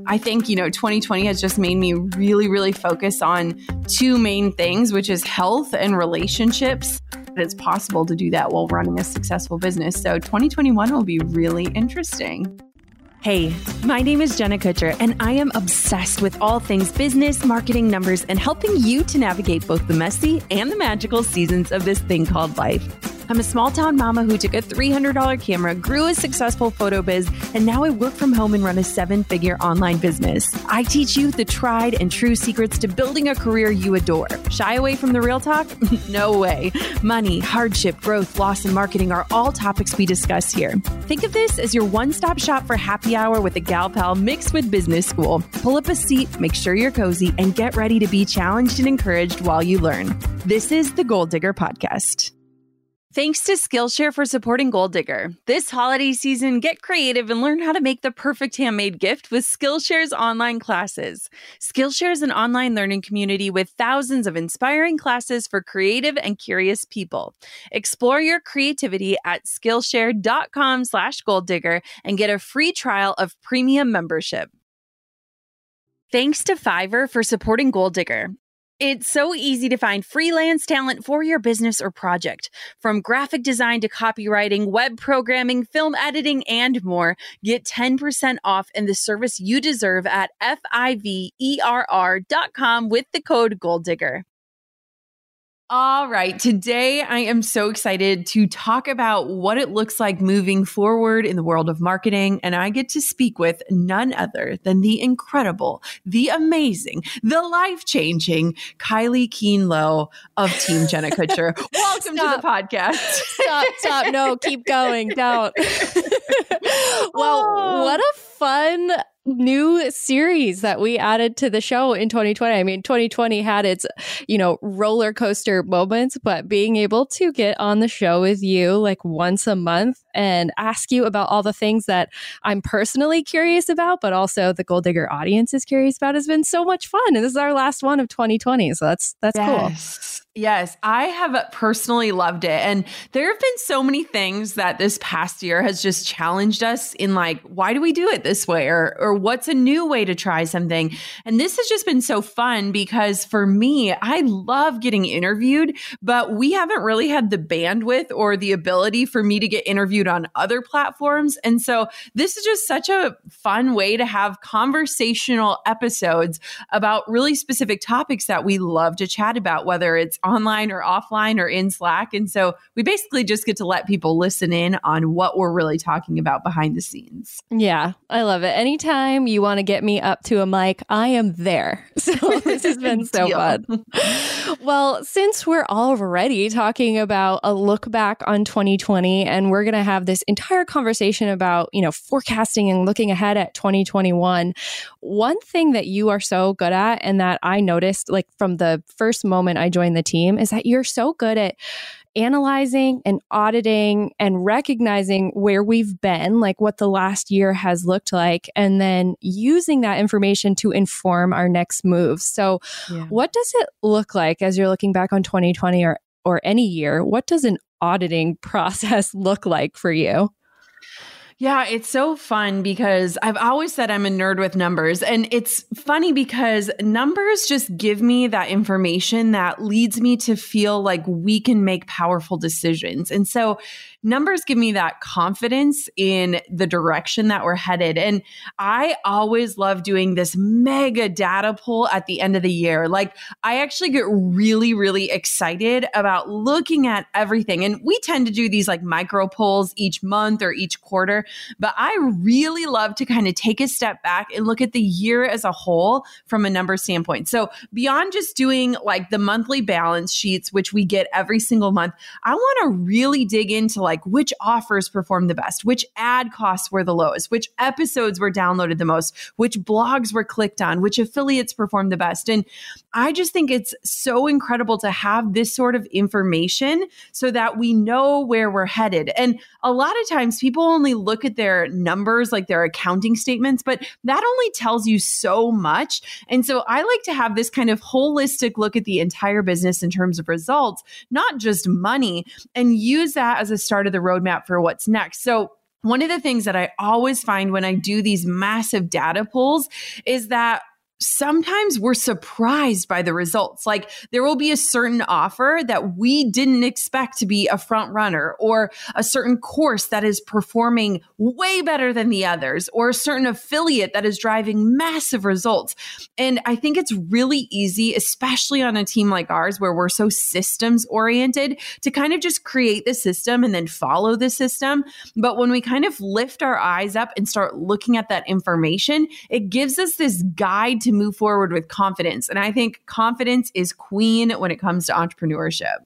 I think, 2020 has just made me really, really focus on two main things, which is health and relationships. It's possible to do that while running a successful business. So 2021 will be really interesting. Hey, my name is Jenna Kutcher, and I am obsessed with all things business, marketing, numbers, and helping you to navigate both the messy and the magical seasons of this thing called life. I'm a small town mama who took a $300 camera, grew a successful photo biz, and now I work from home and run a 7-figure online business. I teach you the tried and true secrets to building a career you adore. Shy away from the real talk? No way. Money, hardship, growth, loss, and marketing are all topics we discuss here. Think of this as your one-stop shop for happy hour with a gal pal mixed with business school. Pull up a seat, make sure you're cozy, and get ready to be challenged and encouraged while you learn. This is the Goal Digger Podcast. Thanks to Skillshare for supporting Goal Digger. This holiday season, get creative and learn how to make the perfect handmade gift with Skillshare's online classes. Skillshare is an online learning community with thousands of inspiring classes for creative and curious people. Explore your creativity at Skillshare.com/goaldigger and get a free trial of premium membership. Thanks to Fiverr for supporting Goal Digger. It's so easy to find freelance talent for your business or project. From graphic design to copywriting, web programming, film editing, and more. Get 10% off in the service you deserve at fiverr.com with the code GOALDIGGER. All right. Today, I am so excited to talk about what it looks like moving forward in the world of marketing. And I get to speak with none other than the incredible, the amazing, the life-changing Kylie Keane-Lowe of Team Jenna Kutcher. Welcome to the podcast. Stop. No, keep going. Don't. Well, what a fun new series that we added to the show in 2020. I mean, 2020 had its, roller coaster moments, but being able to get on the show with you like once a month and ask you about all the things that I'm personally curious about, but also the Goal Digger audience is curious about has been so much fun. And this is our last one of 2020. So that's cool. Yes, I have personally loved it. And there have been so many things that this past year has just challenged us in like, why do we do it this way? Or what's a new way to try something? And this has just been so fun because for me, I love getting interviewed, but we haven't really had the bandwidth or the ability for me to get interviewed on other platforms. And so this is just such a fun way to have conversational episodes about really specific topics that we love to chat about, whether it's online or offline or in Slack. And so we basically just get to let people listen in on what we're really talking about behind the scenes. Yeah, I love it. Anytime you want to get me up to a mic, I am there. So this has been so fun. Well, since we're already talking about a look back on 2020, and we're going to have this entire conversation about, forecasting and looking ahead at 2021, one thing that you are so good at and that I noticed like from the first moment I joined the team is that you're so good at analyzing and auditing and recognizing where we've been, like what the last year has looked like, and then using that information to inform our next moves. So what does it look like as you're looking back on 2020 or any year? What does an auditing process look like for you? Yeah, it's so fun because I've always said I'm a nerd with numbers. And it's funny because numbers just give me that information that leads me to feel like we can make powerful decisions. And so numbers give me that confidence in the direction that we're headed. And I always love doing this mega data pull at the end of the year. Like I actually get really, really excited about looking at everything. And we tend to do these like micro polls each month or each quarter. But I really love to kind of take a step back and look at the year as a whole from a number standpoint. So beyond just doing like the monthly balance sheets, which we get every single month, I want to really dig into like which offers performed the best, which ad costs were the lowest, which episodes were downloaded the most, which blogs were clicked on, which affiliates performed the best. And I just think it's so incredible to have this sort of information so that we know where we're headed. And a lot of times people only look at their numbers, like their accounting statements, but that only tells you so much. And so I like to have this kind of holistic look at the entire business in terms of results, not just money, and use that as a start of the roadmap for what's next. So one of the things that I always find when I do these massive data pulls is that sometimes we're surprised by the results. Like there will be a certain offer that we didn't expect to be a front runner, or a certain course that is performing way better than the others, or a certain affiliate that is driving massive results. And I think it's really easy, especially on a team like ours where we're so systems oriented, to kind of just create the system and then follow the system. But when we kind of lift our eyes up and start looking at that information, it gives us this guide to move forward with confidence. And I think confidence is queen when it comes to entrepreneurship.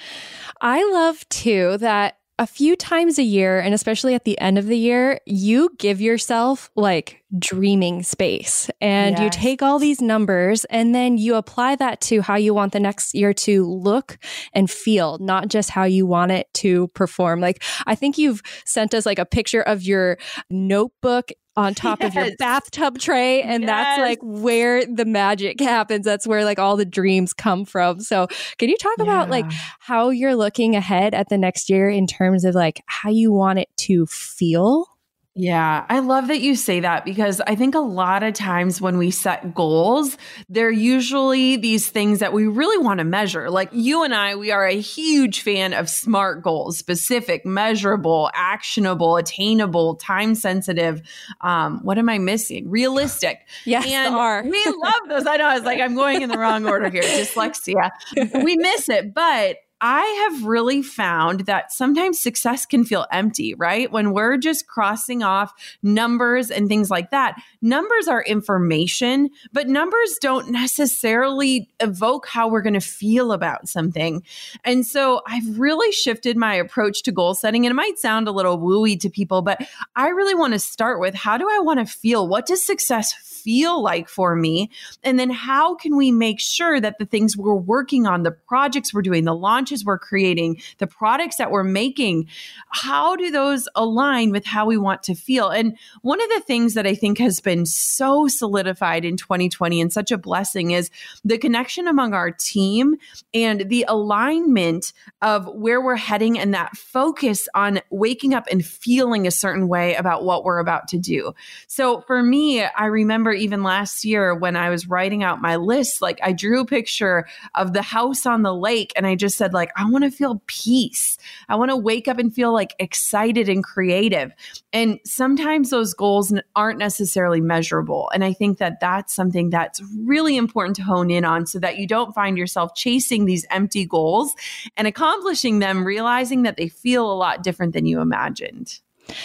I love too that a few times a year, and especially at the end of the year, you give yourself like dreaming space and you take all these numbers and then you apply that to how you want the next year to look and feel, not just how you want it to perform. Like, I think you've sent us like a picture of your notebook on top of your bathtub tray. And that's like where the magic happens. That's where like all the dreams come from. So can you talk about like how you're looking ahead at the next year in terms of like how you want it to feel? Yeah, I love that you say that, because I think a lot of times when we set goals, they're usually these things that we really want to measure. Like you and I, we are a huge fan of SMART goals: specific, measurable, actionable, attainable, time sensitive. What am I missing? Realistic. Yes, and we love those. I know, I was like, I'm going in the wrong order here. Dyslexia. We miss it, but I have really found that sometimes success can feel empty, right? When we're just crossing off numbers and things like that. Numbers are information, but numbers don't necessarily evoke how we're going to feel about something. And so I've really shifted my approach to goal setting. And it might sound a little wooey to people, but I really want to start with, how do I want to feel? What does success feel like for me? And then how can we make sure that the things we're working on, the projects we're doing, the launches we're creating, the products that we're making, how do those align with how we want to feel? And one of the things that I think has been so solidified in 2020 and such a blessing is the connection among our team and the alignment of where we're heading and that focus on waking up and feeling a certain way about what we're about to do. So for me, I remember even last year when I was writing out my list, like I drew a picture of the house on the lake and I just said, like, I want to feel peace. I want to wake up and feel like excited and creative. And sometimes those goals aren't necessarily measurable. And I think that that's something that's really important to hone in on, so that you don't find yourself chasing these empty goals and accomplishing them, realizing that they feel a lot different than you imagined.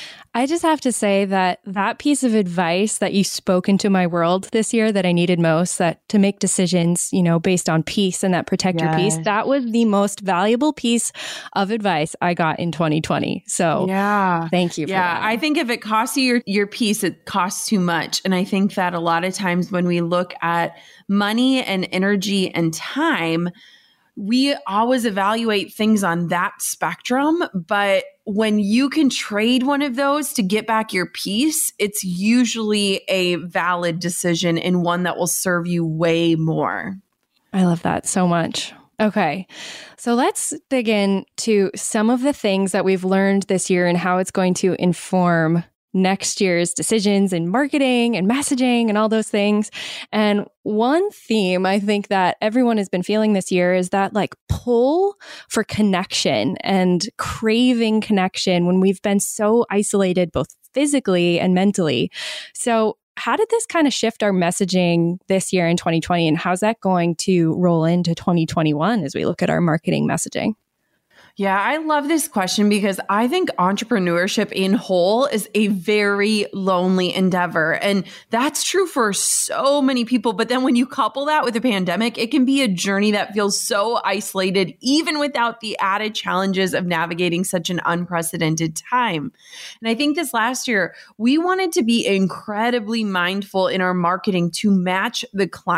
I just have to say that that piece of advice that you spoke into my world this year that I needed most, that to make decisions, you know, based on peace and that protect your peace, that was the most valuable piece of advice I got in 2020. So thank you for that. I think if it costs you your peace, it costs too much. And I think that a lot of times when we look at money and energy and time, we always evaluate things on that spectrum. But when you can trade one of those to get back your peace, it's usually a valid decision and one that will serve you way more. I love that so much. Okay, so let's dig into some of the things that we've learned this year and how it's going to inform next year's decisions in marketing and messaging and all those things. And one theme I think that everyone has been feeling this year is that like pull for connection and craving connection when we've been so isolated, both physically and mentally. So how did this kind of shift our messaging this year in 2020? And how's that going to roll into 2021 as we look at our marketing messaging? Yeah, I love this question because I think entrepreneurship in whole is a very lonely endeavor. And that's true for so many people. But then when you couple that with a pandemic, it can be a journey that feels so isolated, even without the added challenges of navigating such an unprecedented time. And I think this last year, we wanted to be incredibly mindful in our marketing to match the climate.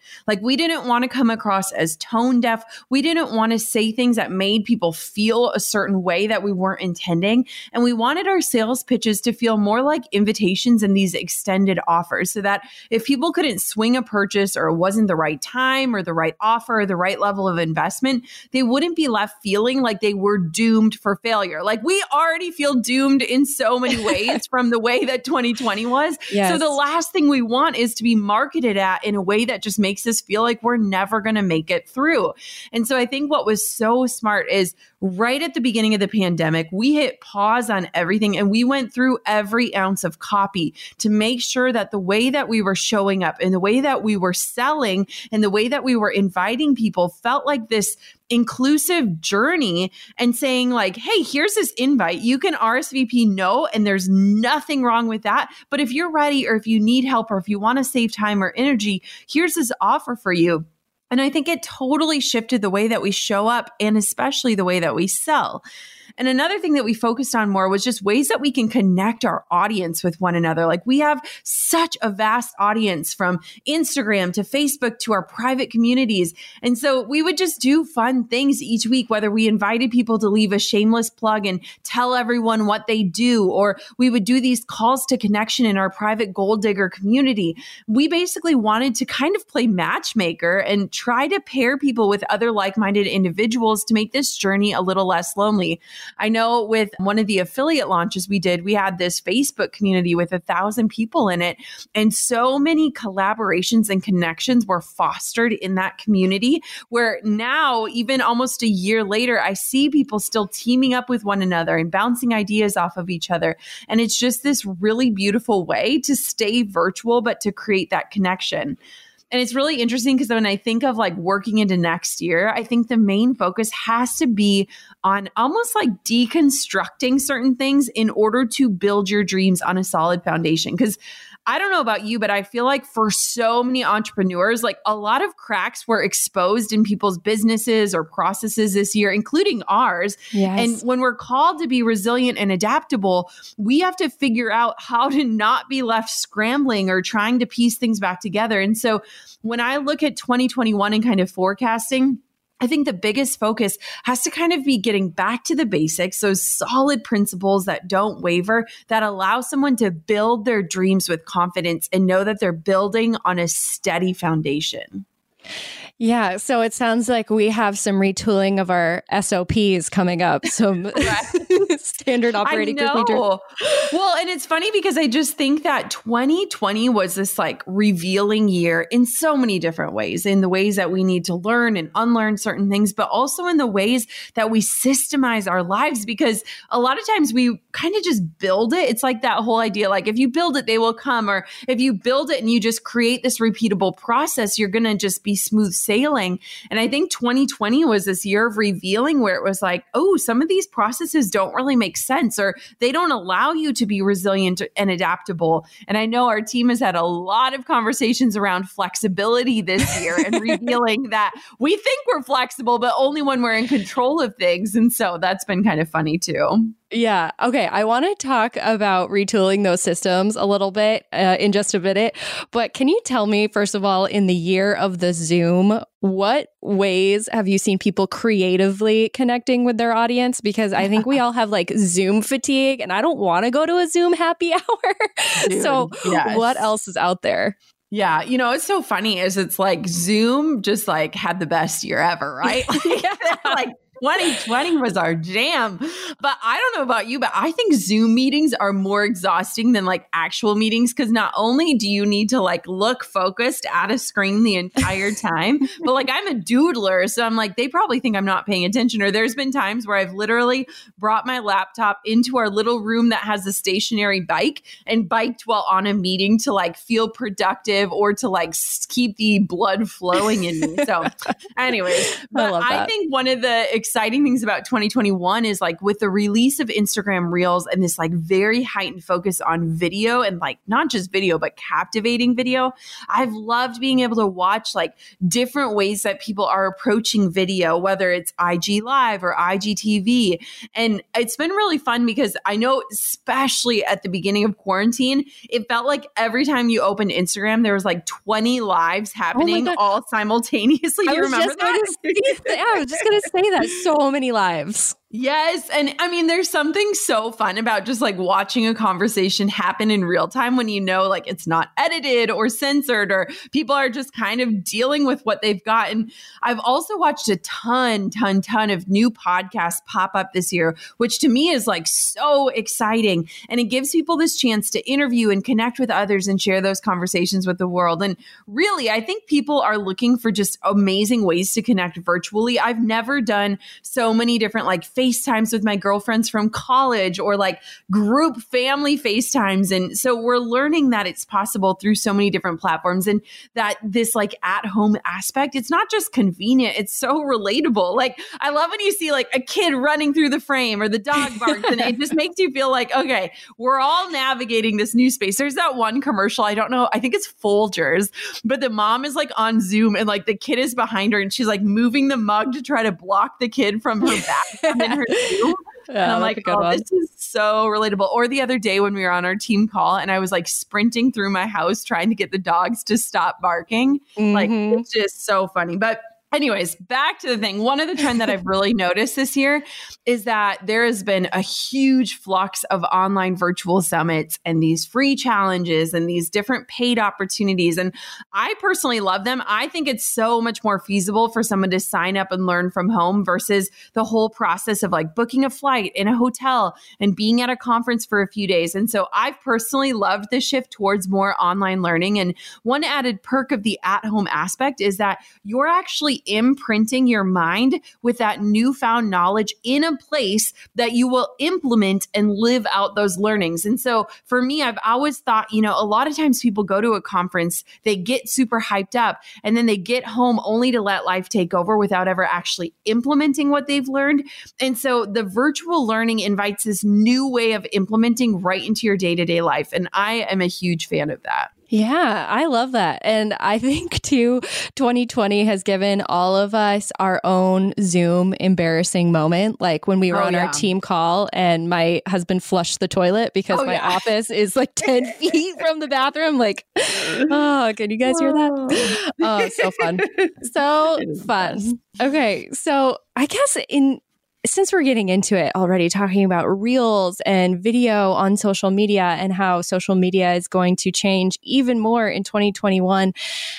Like, we didn't want to come across as tone deaf. We didn't want to say things that made people feel a certain way that we weren't intending. And we wanted our sales pitches to feel more like invitations and these extended offers, so that if people couldn't swing a purchase, or it wasn't the right time or the right offer or the right level of investment, they wouldn't be left feeling like they were doomed for failure. Like, we already feel doomed in so many ways from the way that 2020 was. Yes. So the last thing we want is to be marketed at in a way that just makes us feel like we're never going to make it through. And so I think what was so smart is right at the beginning of the pandemic, we hit pause on everything and we went through every ounce of copy to make sure that the way that we were showing up and the way that we were selling and the way that we were inviting people felt like this inclusive journey, and saying like, hey, here's this invite. You can RSVP no, and there's nothing wrong with that. But if you're ready, or if you need help, or if you want to save time or energy, here's this offer for you. And I think it totally shifted the way that we show up, and especially the way that we sell. And another thing that we focused on more was just ways that we can connect our audience with one another. Like, we have such a vast audience, from Instagram to Facebook to our private communities. And so we would just do fun things each week, whether we invited people to leave a shameless plug and tell everyone what they do, or we would do these calls to connection in our private goal digger community. We basically wanted to kind of play matchmaker and try to pair people with other like-minded individuals to make this journey a little less lonely. I know with one of the affiliate launches we did, we had this Facebook community with 1,000 people in it. And so many collaborations and connections were fostered in that community, where now, even almost a year later, I see people still teaming up with one another and bouncing ideas off of each other. And it's just this really beautiful way to stay virtual, but to create that connection. And it's really interesting because when I think of like working into next year, I think the main focus has to be on almost like deconstructing certain things in order to build your dreams on a solid foundation. Because I don't know about you, but I feel like for so many entrepreneurs, like a lot of cracks were exposed in people's businesses or processes this year, including ours. Yes. And when we're called to be resilient and adaptable, we have to figure out how to not be left scrambling or trying to piece things back together. And so when I look at 2021 and kind of forecasting, I think the biggest focus has to kind of be getting back to the basics, those solid principles that don't waver, that allow someone to build their dreams with confidence and know that they're building on a steady foundation. Yeah. So it sounds like we have some retooling of our SOPs coming up. Some standard operating procedure. Well, and it's funny because I just think that 2020 was this like revealing year in so many different ways, in the ways that we need to learn and unlearn certain things, but also in the ways that we systemize our lives, because a lot of times we kind of just build it. It's like that whole idea, like if you build it, they will come. Or if you build it and you just create this repeatable process, you're going to just be smooth sailing. And I think 2020 was this year of revealing, where it was like, oh, some of these processes don't really make sense, or they don't allow you to be resilient and adaptable. And I know our team has had a lot of conversations around flexibility this year and revealing that we think we're flexible, but only when we're in control of things. And so that's been kind of funny too. Yeah. Okay. I want to talk about retooling those systems a little bit in just a minute. But can you tell me, first of all, in the year of the Zoom, what ways have you seen people creatively connecting with their audience? Because I think we all have like Zoom fatigue, and I don't want to go to a Zoom happy hour. Dude, so yes. What else is out there? Yeah. You know, it's so funny is it's like Zoom just like had the best year ever, right? Like 2020 was our jam. But I don't know about you, but I think Zoom meetings are more exhausting than like actual meetings, because not only do you need to like look focused at a screen the entire time, but like I'm a doodler. So I'm like, they probably think I'm not paying attention. Or there's been times where I've literally brought my laptop into our little room that has a stationary bike and biked while on a meeting to like feel productive or to like keep the blood flowing in me. So anyways, but I think one of the exciting things about 2021 is like with the release of Instagram Reels and this like very heightened focus on video and like not just video, but captivating video. I've loved being able to watch like different ways that people are approaching video, whether it's IG Live or IGTV. And it's been really fun because I know, especially at the beginning of quarantine, it felt like every time you opened Instagram, there was like 20 lives happening all simultaneously. Do you remember that? I was just going to say that. So many lives. Yes. And I mean, there's something so fun about just like watching a conversation happen in real time when you know like it's not edited or censored or people are just kind of dealing with what they've got. And I've also watched a ton of new podcasts pop up this year, which to me is like so exciting. And it gives people this chance to interview and connect with others and share those conversations with the world. And really, I think people are looking for just amazing ways to connect virtually. I've never done so many different like FaceTimes with my girlfriends from college or like group family FaceTimes. And so we're learning that it's possible through so many different platforms and that this like at home aspect, it's not just convenient, it's so relatable. Like I love when you see like a kid running through the frame or the dog barks and it just makes you feel like, okay, we're all navigating this new space. There's that one commercial, I don't know, I think it's Folgers, but the mom is like on Zoom and like the kid is behind her and she's like moving the mug to try to block the kid from her back. Her too. And I'm like, oh, this is so relatable. Or the other day when we were on our team call and I was like sprinting through my house trying to get the dogs to stop barking. Like, it's just so funny. But anyways, back to the thing. One of the trends that I've really noticed this year is that there has been a huge flux of online virtual summits and these free challenges and these different paid opportunities. And I personally love them. I think it's so much more feasible for someone to sign up and learn from home versus the whole process of like booking a flight in a hotel and being at a conference for a few days. And so I've personally loved the shift towards more online learning. And one added perk of the at-home aspect is that you're actually imprinting your mind with that newfound knowledge in a place that you will implement and live out those learnings. And so for me, I've always thought, you know, a lot of times people go to a conference, they get super hyped up, and then they get home only to let life take over without ever actually implementing what they've learned. And so the virtual learning invites this new way of implementing right into your day-to-day life. And I am a huge fan of that. Yeah, I love that. And I think too, 2020 has given all of us our own Zoom embarrassing moment. Like when we were on our team call and my husband flushed the toilet because my office is like 10 feet from the bathroom. Like, oh, can you guys hear that? Oh, so fun. So fun. Okay. So I guess since we're getting into it already, talking about reels and video on social media and how social media is going to change even more in 2021,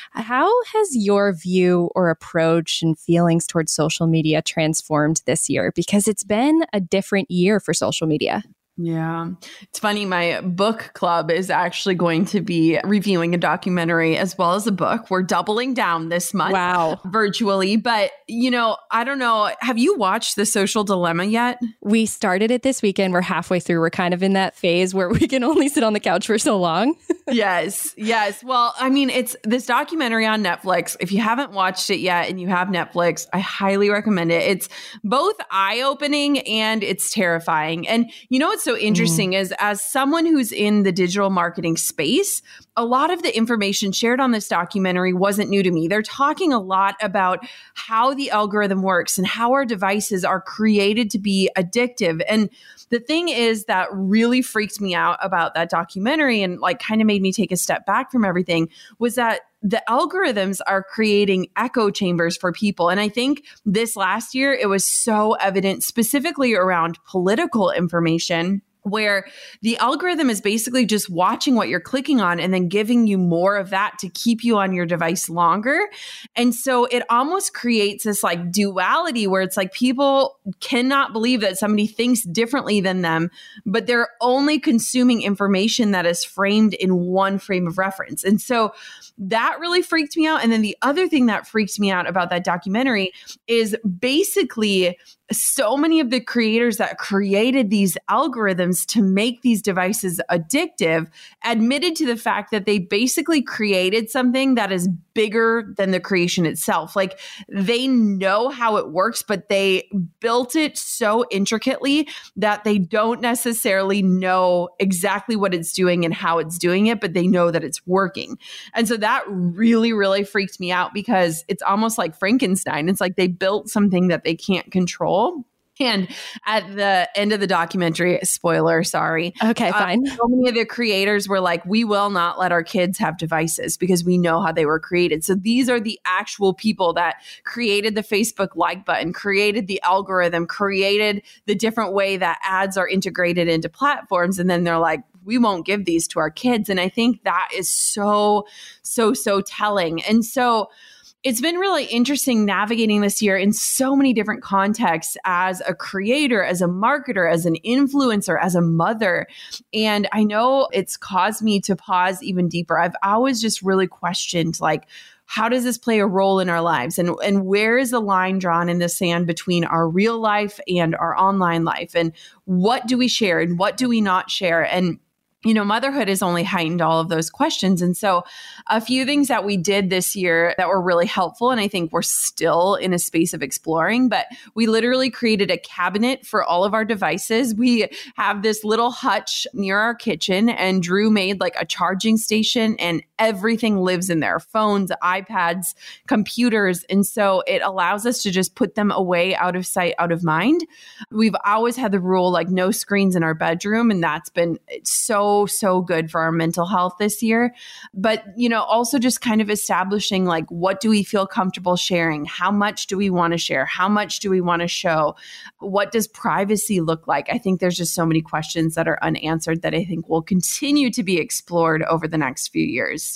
how has your view or approach and feelings towards social media transformed this year? Because it's been a different year for social media. Yeah. It's funny. My book club is actually going to be reviewing a documentary as well as a book. We're doubling down this month. Wow. Virtually. But, you know, I don't know. Have you watched The Social Dilemma yet? We started it this weekend. We're halfway through. We're kind of in that phase where we can only sit on the couch for so long. Yes. Well, I mean, it's this documentary on Netflix. If you haven't watched it yet and you have Netflix, I highly recommend it. It's both eye-opening and it's terrifying. And you know what's so interesting is as someone who's in the digital marketing space, a lot of the information shared on this documentary wasn't new to me. They're talking a lot about how the algorithm works and how our devices are created to be addictive. And the thing is that really freaked me out about that documentary and like kind of made me take a step back from everything was that the algorithms are creating echo chambers for people. And I think this last year, it was so evident specifically around political information, where the algorithm is basically just watching what you're clicking on and then giving you more of that to keep you on your device longer. And so it almost creates this like duality where it's like people cannot believe that somebody thinks differently than them, but they're only consuming information that is framed in one frame of reference. And so that really freaked me out. And then the other thing that freaked me out about that documentary is basically so many of the creators that created these algorithms to make these devices addictive admitted to the fact that they basically created something that is bigger than the creation itself. Like they know how it works, but they built it so intricately that they don't necessarily know exactly what it's doing and how it's doing it, but they know that it's working. And so that really, really freaked me out because it's almost like Frankenstein. It's like they built something that they can't control. And at the end of the documentary, spoiler, sorry. Okay, fine. So many of the creators were like, we will not let our kids have devices because we know how they were created. So these are the actual people that created the Facebook like button, created the algorithm, created the different way that ads are integrated into platforms. And then they're like, we won't give these to our kids. And I think that is so telling. And so it's been really interesting navigating this year in so many different contexts as a creator, as a marketer, as an influencer, as a mother. And I know it's caused me to pause even deeper. I've always just really questioned, like, how does this play a role in our lives? And where is the line drawn in the sand between our real life and our online life? And what do we share and what do we not share? And motherhood has only heightened all of those questions. And so a few things that we did this year that were really helpful, and I think we're still in a space of exploring, but we literally created a cabinet for all of our devices. We have this little hutch near our kitchen, and Drew made like a charging station, and everything lives in there, phones, iPads, computers. And so it allows us to just put them away, out of sight, out of mind. We've always had the rule, like no screens in our bedroom. And that's been so good for our mental health this year. But, also just kind of establishing, like, what do we feel comfortable sharing? How much do we want to share? How much do we want to show? What does privacy look like? I think there's just so many questions that are unanswered that I think will continue to be explored over the next few years.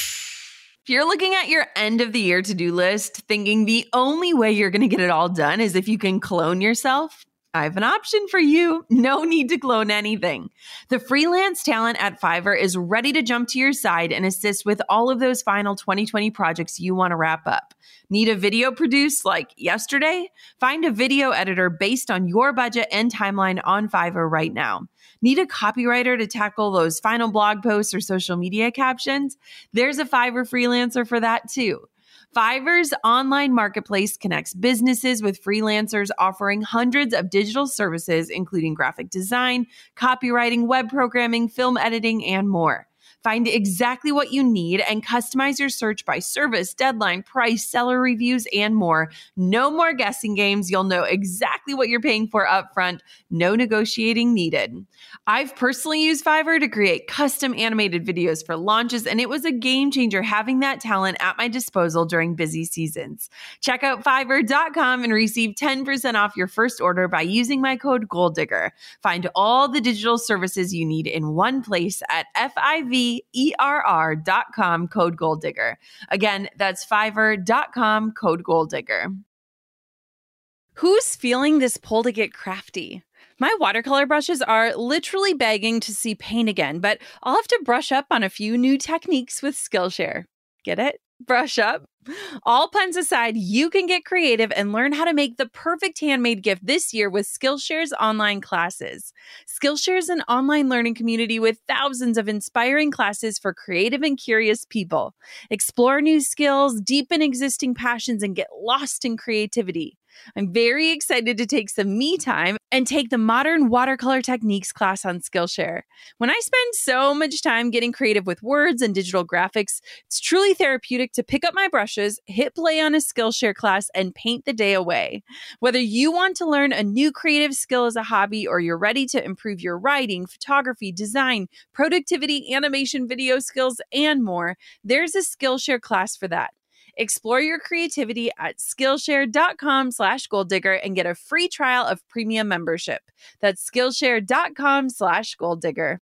If you're looking at your end of the year to-do list, thinking the only way you're going to get it all done is if you can clone yourself, I have an option for you. No need to clone anything. The freelance talent at Fiverr is ready to jump to your side and assist with all of those final 2020 projects you want to wrap up. Need a video produced like yesterday? Find a video editor based on your budget and timeline on Fiverr right now. Need a copywriter to tackle those final blog posts or social media captions? There's a Fiverr freelancer for that too. Fiverr's online marketplace connects businesses with freelancers offering hundreds of digital services, including graphic design, copywriting, web programming, film editing, and more. Find exactly what you need and customize your search by service, deadline, price, seller reviews, and more. No more guessing games. You'll know exactly what you're paying for upfront. No negotiating needed. I've personally used Fiverr to create custom animated videos for launches, and it was a game changer having that talent at my disposal during busy seasons. Check out Fiverr.com and receive 10% off your first order by using my code GOALDIGGER. Find all the digital services you need in one place at Fiverr.com, code GOALDIGGER. Again, that's Fiverr.com, code GOALDIGGER. Who's feeling this pull to get crafty? My watercolor brushes are literally begging to see paint again, but I'll have to brush up on a few new techniques with Skillshare. Get it? Brush up. All puns aside, you can get creative and learn how to make the perfect handmade gift this year with Skillshare's online classes. Skillshare is an online learning community with thousands of inspiring classes for creative and curious people. Explore new skills, deepen existing passions, and get lost in creativity. I'm very excited to take some me time and take the Modern Watercolor Techniques class on Skillshare. When I spend so much time getting creative with words and digital graphics, it's truly therapeutic to pick up my brushes, hit play on a Skillshare class, and paint the day away. Whether you want to learn a new creative skill as a hobby or you're ready to improve your writing, photography, design, productivity, animation, video skills, and more, there's a Skillshare class for that. Explore your creativity at Skillshare.com/goaldigger and get a free trial of premium membership. That's Skillshare.com/goaldigger.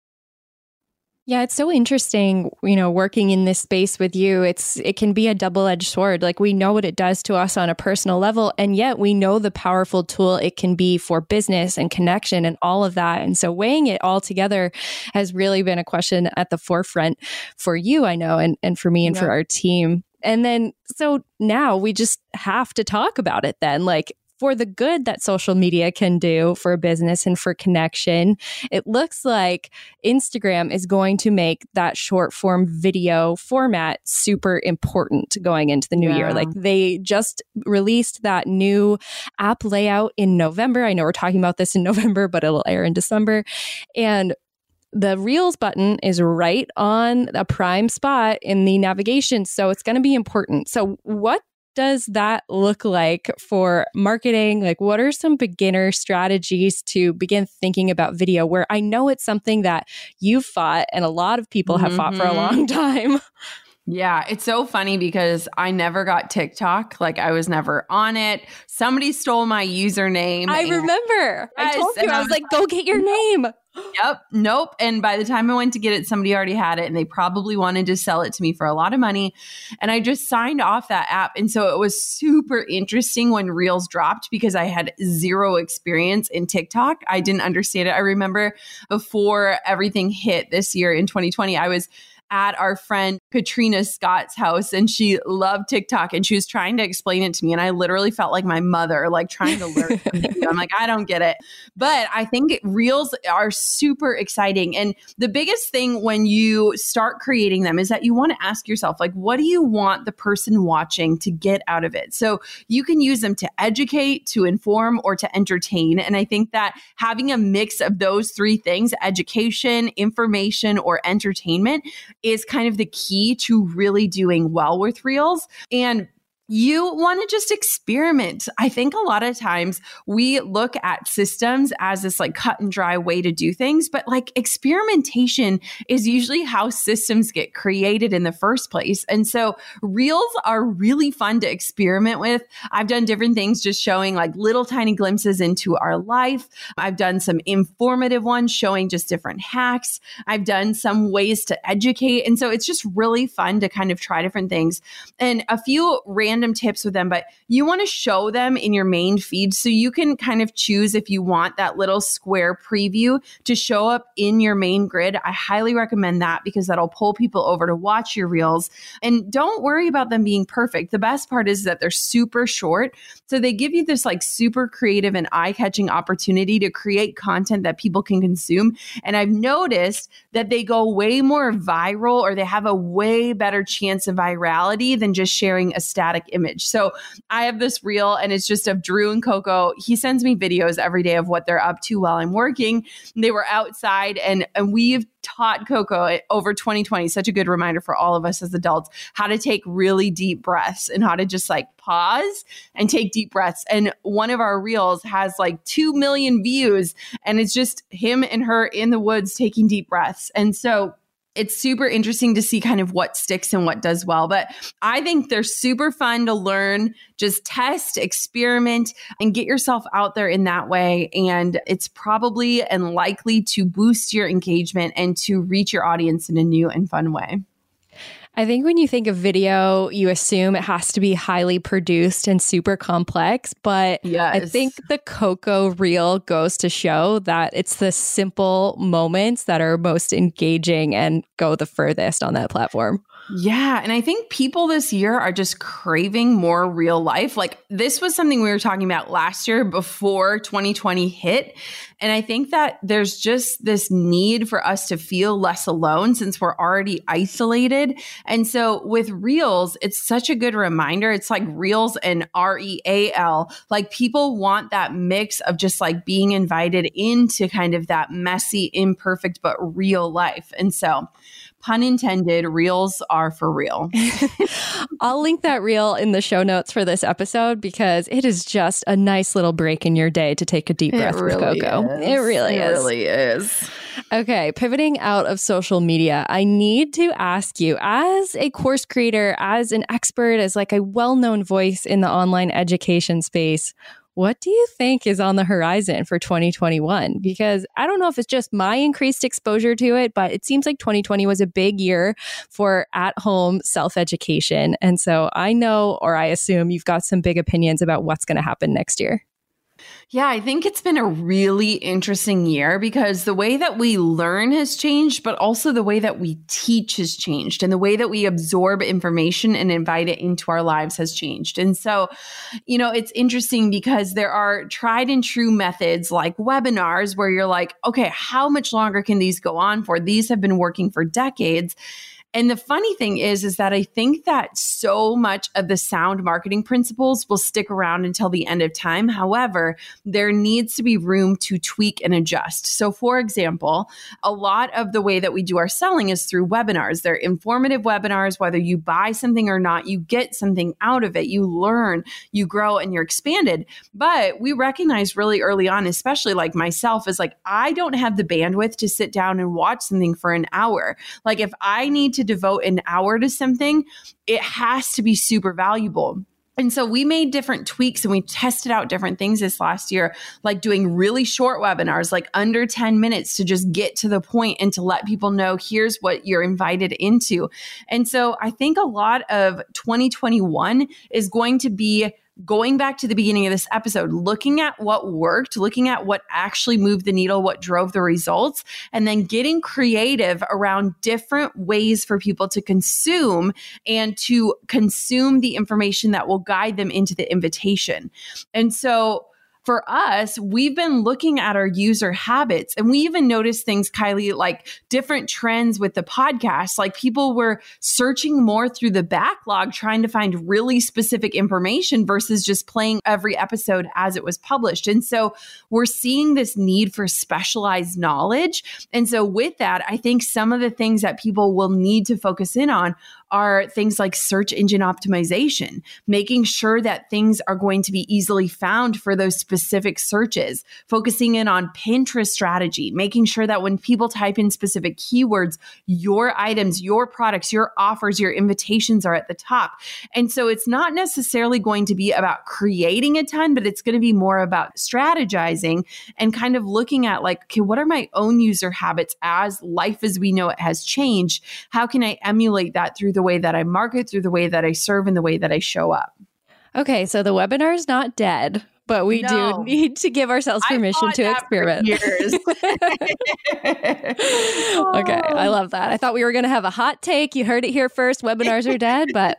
Yeah, it's so interesting, working in this space with you. It can be a double-edged sword. Like, we know what it does to us on a personal level, and yet we know the powerful tool it can be for business and connection and all of that. And so weighing it all together has really been a question at the forefront for you, I know, and for me and for our team. And then, so now we just have to talk about it then. Like, for the good that social media can do for a business and for connection, it looks like Instagram is going to make that short form video format super important going into the new year. Like they just released that new app layout in November. I know we're talking about this in November, but it'll air in December. And the Reels button is right on a prime spot in the navigation. So it's going to be important. So what does that look like for marketing? Like, what are some beginner strategies to begin thinking about video, where I know it's something that you've fought and a lot of people have fought for a long time? Yeah, it's so funny because I never got TikTok. Like, I was never on it. Somebody stole my username. I remember. I told you, I was like, go get your name. Yep. Nope. And by the time I went to get it, somebody already had it and they probably wanted to sell it to me for a lot of money. And I just signed off that app. And so it was super interesting when Reels dropped because I had zero experience in TikTok. I didn't understand it. I remember before everything hit this year in 2020, I was at our friend Katrina Scott's house and she loved TikTok and she was trying to explain it to me. And I literally felt like my mother, like trying to learn. I'm like, I don't get it. But I think Reels are super exciting. And the biggest thing when you start creating them is that you want to ask yourself, like, what do you want the person watching to get out of it? So you can use them to educate, to inform, or to entertain. And I think that having a mix of those three things, education, information, or entertainment, is kind of the key to really doing well with Reels. And you want to just experiment. I think a lot of times we look at systems as this like cut and dry way to do things, but like experimentation is usually how systems get created in the first place. And so Reels are really fun to experiment with. I've done different things just showing like little tiny glimpses into our life. I've done some informative ones showing just different hacks. I've done some ways to educate. And so it's just really fun to kind of try different things. And a few random tips with them, but you want to show them in your main feed so you can kind of choose if you want that little square preview to show up in your main grid. I highly recommend that because that'll pull people over to watch your Reels. And don't worry about them being perfect. The best part is that they're super short. So they give you this like super creative and eye-catching opportunity to create content that people can consume. And I've noticed that they go way more viral, or they have a way better chance of virality than just sharing a static image. So I have this reel and it's just of Drew and Coco. He sends me videos every day of what they're up to while I'm working. They were outside and we've taught Coco over 2020, such a good reminder for all of us as adults, how to take really deep breaths and how to just like pause and take deep breaths. And one of our reels has like 2 million views and it's just him and her in the woods taking deep breaths. And so it's super interesting to see kind of what sticks and what does well. But I think they're super fun to learn, just test, experiment, and get yourself out there in that way. And it's probably and likely to boost your engagement and to reach your audience in a new and fun way. I think when you think of video, you assume it has to be highly produced and super complex. But yes. I think the Coco reel goes to show that it's the simple moments that are most engaging and go the furthest on that platform. Yeah. And I think people this year are just craving more real life. Like this was something we were talking about last year before 2020 hit. And I think that there's just this need for us to feel less alone since we're already isolated. And so with Reels, it's such a good reminder. It's like Reels and REAL. Like people want that mix of just like being invited into kind of that messy, imperfect, but real life. And so pun intended, Reels are for real. I'll link that reel in the show notes for this episode because it is just a nice little break in your day to take a deep breath with Coco. It really is. Okay, pivoting out of social media, I need to ask you, as a course creator, as an expert, as like a well-known voice in the online education space, what do you think is on the horizon for 2021? Because I don't know if it's just my increased exposure to it, but it seems like 2020 was a big year for at-home self-education. And so I know, or I assume you've got some big opinions about what's going to happen next year. Yeah, I think it's been a really interesting year because the way that we learn has changed, but also the way that we teach has changed, and the way that we absorb information and invite it into our lives has changed. And so, it's interesting because there are tried and true methods like webinars where you're like, okay, how much longer can these go on for? These have been working for decades. And the funny thing is that I think that so much of the sound marketing principles will stick around until the end of time. However, there needs to be room to tweak and adjust. So for example, a lot of the way that we do our selling is through webinars. They're informative webinars. Whether you buy something or not, you get something out of it. You learn, you grow, and you're expanded. But we recognize really early on, especially like myself, is like, I don't have the bandwidth to sit down and watch something for an hour. Like if I need to devote an hour to something, it has to be super valuable. And so we made different tweaks and we tested out different things this last year, like doing really short webinars, like under 10 minutes to just get to the point and to let people know, here's what you're invited into. And so I think a lot of 2021 is going to be going back to the beginning of this episode, looking at what worked, looking at what actually moved the needle, what drove the results, and then getting creative around different ways for people to consume and to consume the information that will guide them into the invitation. And so for us, we've been looking at our user habits, and we even noticed things, Kylie, like different trends with the podcast. Like people were searching more through the backlog, trying to find really specific information versus just playing every episode as it was published. And so we're seeing this need for specialized knowledge. And so with that, I think some of the things that people will need to focus in on are things like search engine optimization, making sure that things are going to be easily found for those specific searches, focusing in on Pinterest strategy, making sure that when people type in specific keywords, your items, your products, your offers, your invitations are at the top. And so it's not necessarily going to be about creating a ton, but it's going to be more about strategizing and kind of looking at like, okay, what are my own user habits as life as we know it has changed? How can I emulate that through the way that I market, through the way that I serve, and the way that I show up? Okay, so the webinar is not dead, but we do need to give ourselves permission to experiment. Years. Okay, I love that. I thought we were going to have a hot take. You heard it here first. Webinars are dead, but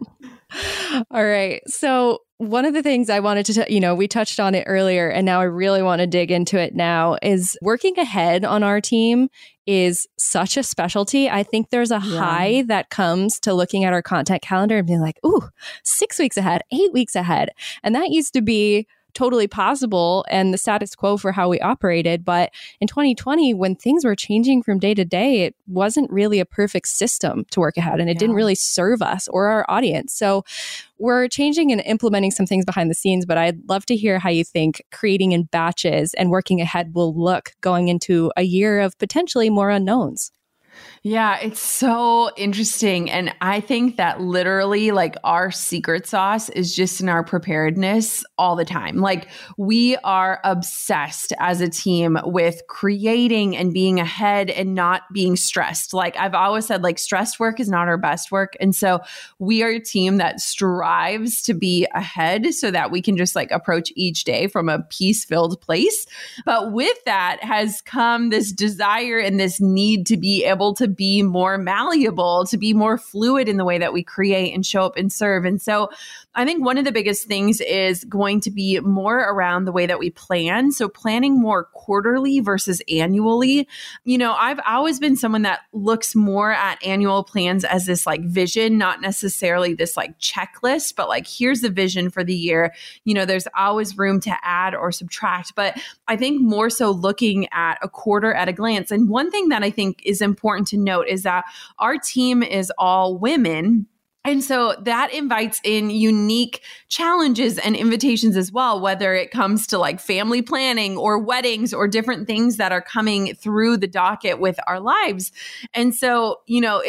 all right. So one of the things I wanted to, we touched on it earlier, and now I really want to dig into it now, is working ahead on our team is such a specialty. I think there's a high that comes to looking at our content calendar and being like, ooh, 6 weeks ahead, 8 weeks ahead. And that used to be totally possible and the status quo for how we operated. But in 2020, when things were changing from day to day, it wasn't really a perfect system to work ahead, and it didn't really serve us or our audience. So we're changing and implementing some things behind the scenes, but I'd love to hear how you think creating in batches and working ahead will look going into a year of potentially more unknowns. Yeah, it's so interesting. And I think that literally like our secret sauce is just in our preparedness all the time. Like we are obsessed as a team with creating and being ahead and not being stressed. Like I've always said, like stressed work is not our best work. And so we are a team that strives to be ahead so that we can just like approach each day from a peace-filled place. But with that has come this desire and this need to be able to be more malleable, to be more fluid in the way that we create and show up and serve. And so I think one of the biggest things is going to be more around the way that we plan. So planning more quarterly versus annually. I've always been someone that looks more at annual plans as this like vision, not necessarily this like checklist, but like here's the vision for the year. There's always room to add or subtract, but I think more so looking at a quarter at a glance. And one thing that I think is important to note is that our team is all women. And so that invites in unique challenges and invitations as well, whether it comes to like family planning or weddings or different things that are coming through the docket with our lives. And so,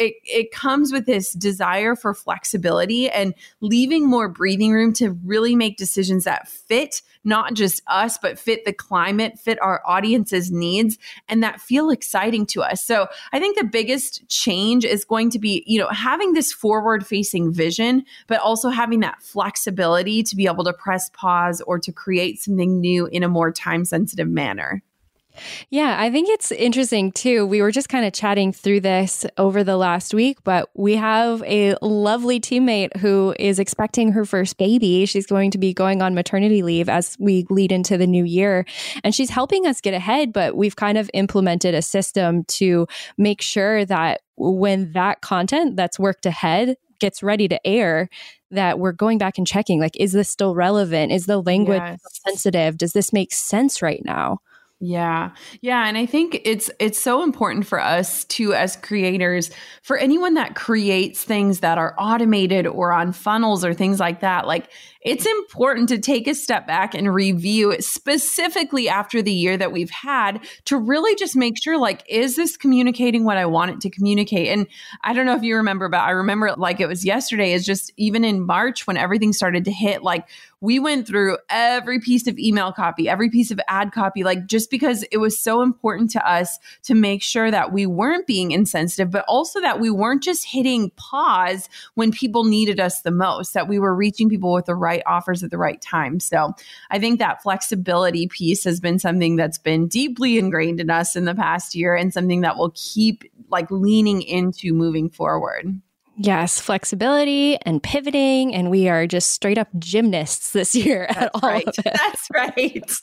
it comes with this desire for flexibility and leaving more breathing room to really make decisions that fit not just us, but fit the climate, fit our audience's needs, and that feel exciting to us. So I think the biggest change is going to be, having this forward-facing facing vision, but also having that flexibility to be able to press pause or to create something new in a more time sensitive manner. Yeah, I think it's interesting too. We were just kind of chatting through this over the last week, but we have a lovely teammate who is expecting her first baby. She's going to be going on maternity leave as we lead into the new year, and she's helping us get ahead, but we've kind of implemented a system to make sure that when that content that's worked ahead gets ready to air, that we're going back and checking, like, is this still relevant? Is the language sensitive? Does this make sense right now? Yeah. Yeah. And I think it's so important for us too, as creators, for anyone that creates things that are automated or on funnels or things like that, like, it's important to take a step back and review, specifically after the year that we've had, to really just make sure, like, is this communicating what I want it to communicate? And I don't know if you remember, but I remember it like it was yesterday, is just even in March when everything started to hit, like, we went through every piece of email copy, every piece of ad copy, like, just because it was so important to us to make sure that we weren't being insensitive, but also that we weren't just hitting pause when people needed us the most, that we were reaching people with the right offers at the right time. So I think that flexibility piece has been something that's been deeply ingrained in us in the past year, and something that we'll keep like leaning into moving forward. Yes, flexibility and pivoting, and we are just straight up gymnasts this year at all of it. That's right.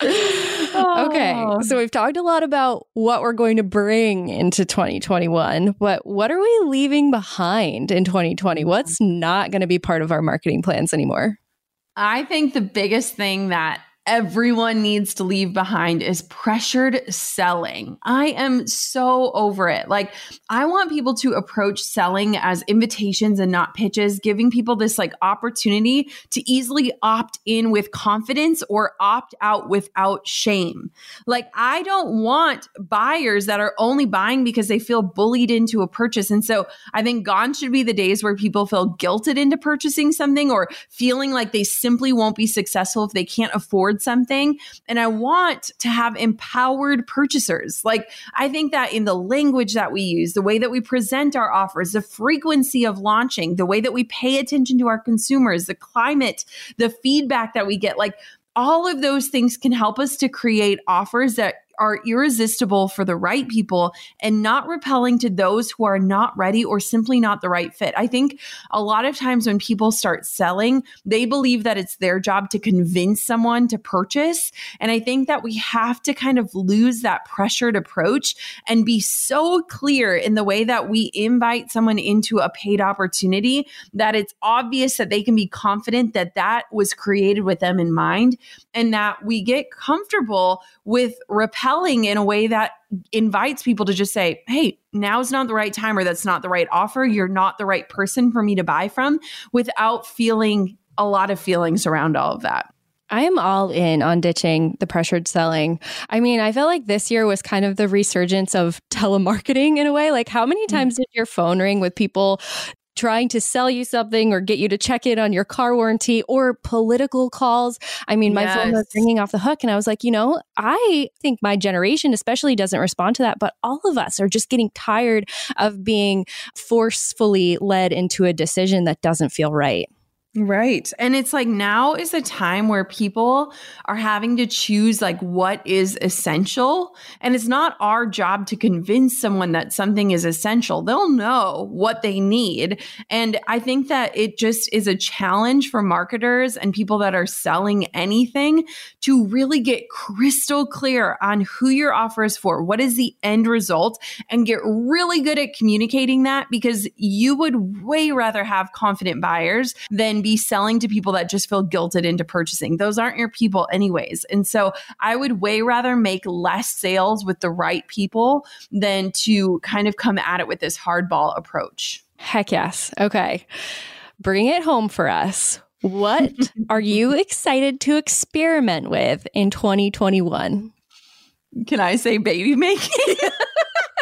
Okay, so we've talked a lot about what we're going to bring into 2021, but what are we leaving behind in 2020? What's not going to be part of our marketing plans anymore? I think the biggest thing that everyone needs to leave behind is pressured selling. I am so over it. Like, I want people to approach selling as invitations and not pitches, giving people this like opportunity to easily opt in with confidence or opt out without shame. Like, I don't want buyers that are only buying because they feel bullied into a purchase. And so I think gone should be the days where people feel guilted into purchasing something, or feeling like they simply won't be successful if they can't afford something. And I want to have empowered purchasers. Like, I think that in the language that we use, the way that we present our offers, the frequency of launching, the way that we pay attention to our consumers, the climate, the feedback that we get, like, all of those things can help us to create offers that are irresistible for the right people and not repelling to those who are not ready or simply not the right fit. I think a lot of times when people start selling, they believe that it's their job to convince someone to purchase. And I think that we have to kind of lose that pressured approach and be so clear in the way that we invite someone into a paid opportunity that it's obvious that they can be confident that that was created with them in mind, and that we get comfortable with repelling in a way that invites people to just say, hey, now's not the right time, or that's not the right offer. You're not the right person for me to buy from, without feeling a lot of feelings around all of that. I am all in on ditching the pressured selling. I mean, I feel like this year was kind of the resurgence of telemarketing in a way. Like, how many times did your phone ring with people trying to sell you something or get you to check in on your car warranty, or political calls? I mean, my phone was ringing off the hook, and I was like, you know, I think my generation especially doesn't respond to that, but all of us are just getting tired of being forcefully led into a decision that doesn't feel right. Right. And it's like, now is a time where people are having to choose like what is essential. And it's not our job to convince someone that something is essential. They'll know what they need. And I think that it just is a challenge for marketers and people that are selling anything to really get crystal clear on who your offer is for, what is the end result, and get really good at communicating that, because you would way rather have confident buyers than be selling to people that just feel guilted into purchasing. Those aren't your people anyways. And so I would way rather make less sales with the right people than to kind of come at it with this hardball approach. Heck yes. Okay. Bring it home for us. What are you excited to experiment with in 2021? Can I say baby making?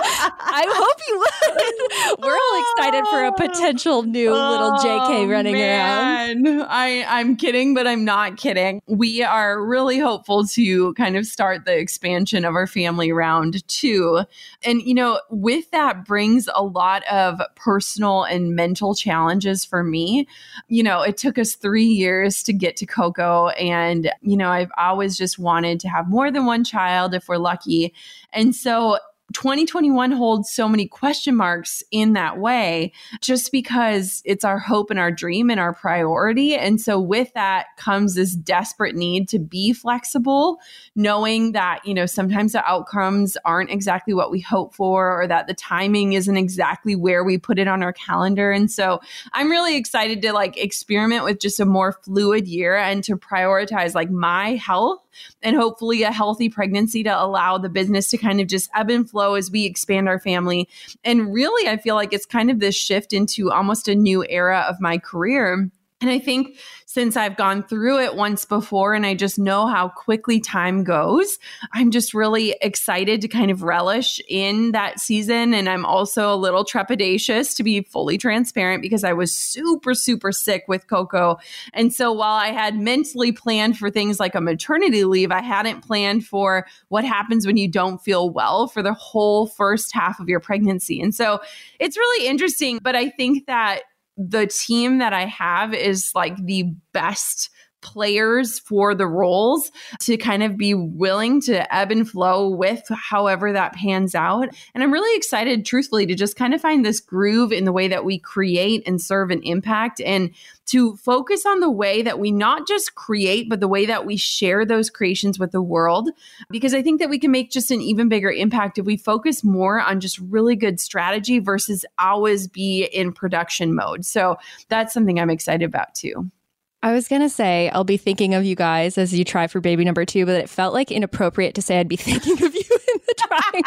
I hope you would. We're all excited for a potential new little JK running around. I'm kidding, but I'm not kidding. We are really hopeful to kind of start the expansion of our family round 2. And, with that brings a lot of personal and mental challenges for me. It took us 3 years to get to Coco. And, I've always just wanted to have more than one child if we're lucky. And so 2021 holds so many question marks in that way, just because it's our hope and our dream and our priority. And so with that comes this desperate need to be flexible, knowing that, sometimes the outcomes aren't exactly what we hope for, or that the timing isn't exactly where we put it on our calendar. And so I'm really excited to experiment with just a more fluid year and to prioritize my health and hopefully a healthy pregnancy to allow the business to kind of just ebb and flow as we expand our family. And really, I feel like it's kind of this shift into almost a new era of my career. And I think since I've gone through it once before and I just know how quickly time goes, I'm just really excited to kind of relish in that season. And I'm also a little trepidatious, to be fully transparent, because I was super, super sick with Coco. And so while I had mentally planned for things like a maternity leave, I hadn't planned for what happens when you don't feel well for the whole first half of your pregnancy. And so it's really interesting, but I think that the team that I have is the best players for the roles to kind of be willing to ebb and flow with however that pans out. And I'm really excited, truthfully, to just kind of find this groove in the way that we create and serve an impact, and to focus on the way that we not just create, but the way that we share those creations with the world. Because I think that we can make just an even bigger impact if we focus more on just really good strategy versus always be in production mode. So that's something I'm excited about too. I was going to say, I'll be thinking of you guys as you try for baby number 2, but it felt inappropriate to say I'd be thinking of you in the trying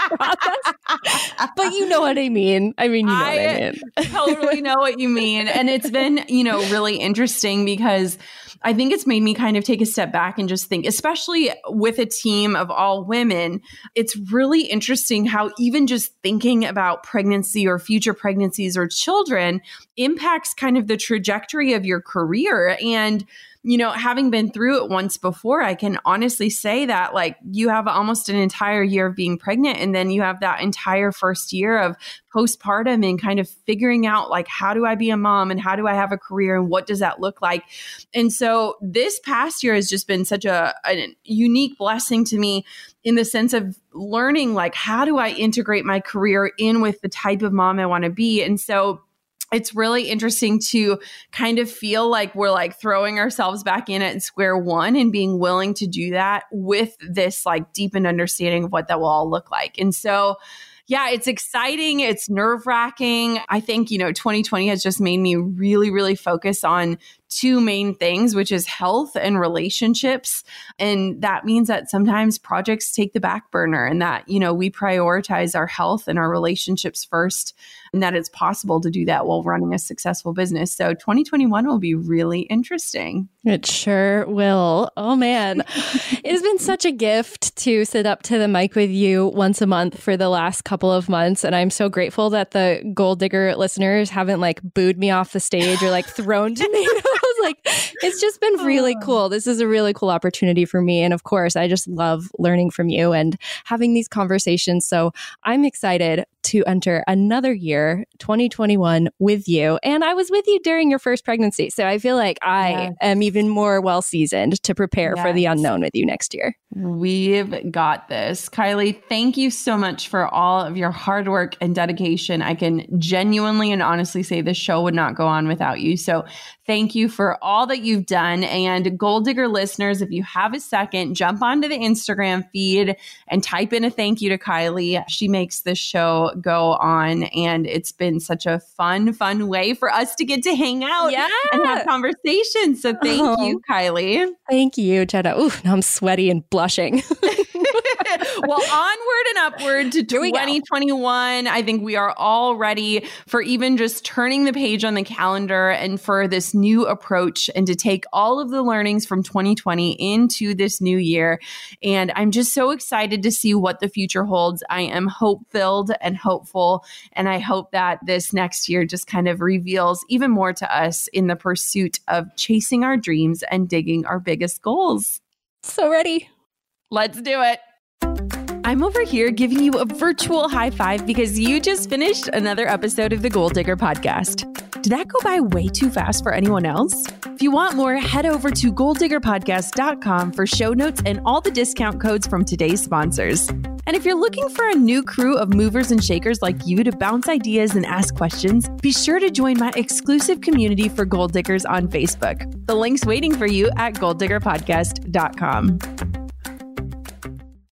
process. But you know what I mean. I totally know what you mean. And it's been, really interesting because I think it's made me kind of take a step back and just think, especially with a team of all women, it's really interesting how even just thinking about pregnancy or future pregnancies or children impacts kind of the trajectory of your career. And having been through it once before, I can honestly say that you have almost an entire year of being pregnant, and then you have that entire first year of postpartum and kind of figuring out how do I be a mom and how do I have a career and what does that look like? And so this past year has just been such a unique blessing to me in the sense of learning how do I integrate my career in with the type of mom I want to be. And so it's really interesting to kind of feel like we're throwing ourselves back in at square one and being willing to do that with this deepened understanding of what that will all look like. And so, yeah, it's exciting. It's nerve-wracking. I think, 2020 has just made me really, really focus on 2 main things, which is health and relationships. And that means that sometimes projects take the back burner and that, we prioritize our health and our relationships first, and that it's possible to do that while running a successful business. So 2021 will be really interesting. It sure will. Oh, man. It has been such a gift to sit up to the mic with you once a month for the last couple of months. And I'm so grateful that the Goal Digger listeners haven't booed me off the stage or thrown tomatoes. It's just been really cool. This is a really cool opportunity for me. And of course, I just love learning from you and having these conversations. So I'm excited to enter another year, 2021, with you. And I was with you during your first pregnancy. So I feel like I am even more well-seasoned to prepare for the unknown with you next year. We've got this. Kylie, thank you so much for all of your hard work and dedication. I can genuinely and honestly say this show would not go on without you. So thank you for all that you've done. And Goal Digger listeners, if you have a second, jump onto the Instagram feed and type in a thank you to Kylie. She makes this show go on. And it's been such a fun way for us to get to hang out and have conversations. So thank you, Kylie. Thank you, Jenna. Ooh, now I'm sweaty and blushing. Well, onward and upward to 2021. I think we are all ready for even just turning the page on the calendar and for this new approach and to take all of the learnings from 2020 into this new year. And I'm just so excited to see what the future holds. I am hope-filled and hopeful. And I hope that this next year just kind of reveals even more to us in the pursuit of chasing our dreams and digging our biggest goals. So ready. Let's do it. I'm over here giving you a virtual high five because you just finished another episode of the Goal Digger Podcast. Did that go by way too fast for anyone else? If you want more, head over to goaldiggerpodcast.com for show notes and all the discount codes from today's sponsors. And if you're looking for a new crew of movers and shakers like you to bounce ideas and ask questions, be sure to join my exclusive community for Goal Diggers on Facebook. The link's waiting for you at goaldiggerpodcast.com.